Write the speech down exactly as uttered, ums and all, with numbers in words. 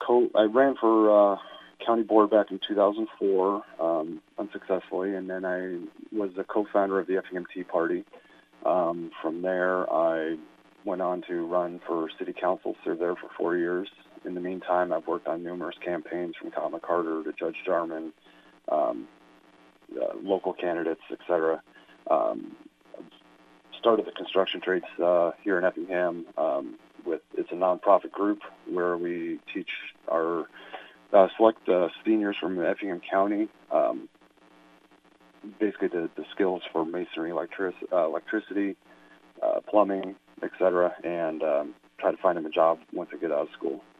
co I ran for uh, county board back in two thousand four, um, unsuccessfully, and then I was a co-founder of the Effingham Tea Party. Um, from there, I went on to run for city council, served there for four years. In the meantime, I've worked on numerous campaigns from Tom McCarter to Judge Jarman, um, uh, local candidates, et cetera. Um, started the construction trades uh, here in Effingham. Um, with it's a nonprofit group where we teach our uh, select uh, seniors from Effingham County um, basically the, the skills for masonry, electric, uh, electricity, uh, plumbing, et cetera, and um, try to find them a job once they get out of school.